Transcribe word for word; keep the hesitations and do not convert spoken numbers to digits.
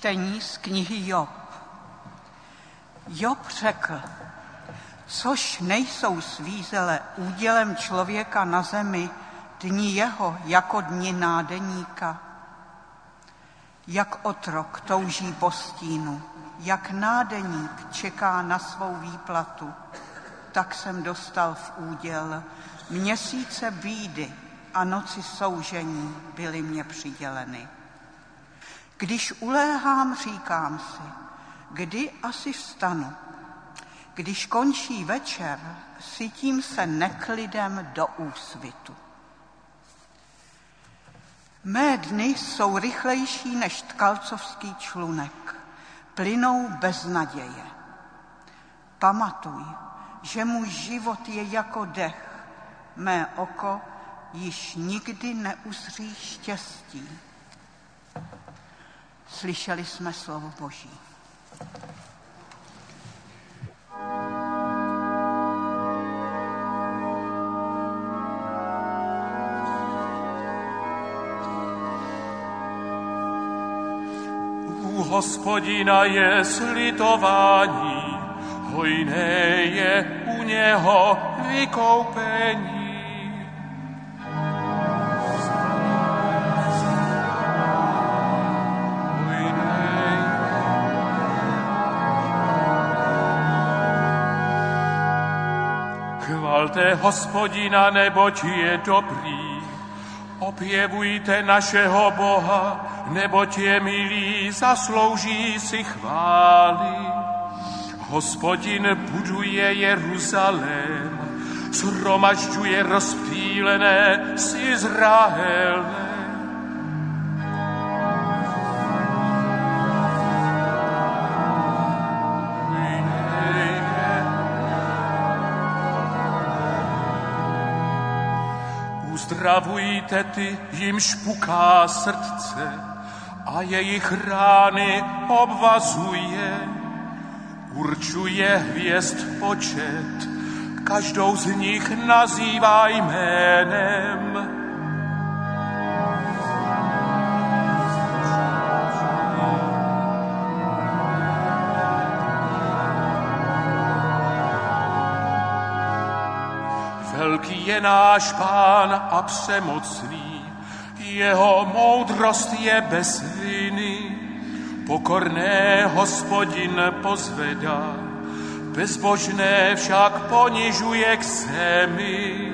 Čtení z knihy Job. Job řekl, což nejsou svízele údělem člověka na zemi, dni jeho jako dni nádeníka. Jak otrok touží po stínu, jak nádeník čeká na svou výplatu, tak jsem dostal v úděl měsíce bídy a noci soužení byly mě přiděleny. Když uléhám, říkám si, kdy asi vstanu. Když končí večer, sytím se neklidem do úsvitu. Mé dny jsou rychlejší než tkalcovský člunek, plynou bez naděje. Pamatuj, že můj život je jako dech, mé oko již nikdy neuzří štěstí. Slyšeli jsme slovo Boží. U Hospodina je slitování, hojné je u něho vykoupení. Chvalte Hospodina, neboť je dobrý. Opěvujte našeho Boha, neboť je milý, zaslouží si chvály. Hospodin buduje Jeruzalém, shromažďuje rozptýlené z Izraele. Uzdravujte ty, jimž puká srdce, a jejich rány obvazuje. Určuje hvězd počet, každou z nich nazývá jménem. Velký je náš Pán a přemocný, jeho moudrost je bez viny. Pokorné Hospodin pozvedá, bezbožné však ponižuje k zemi.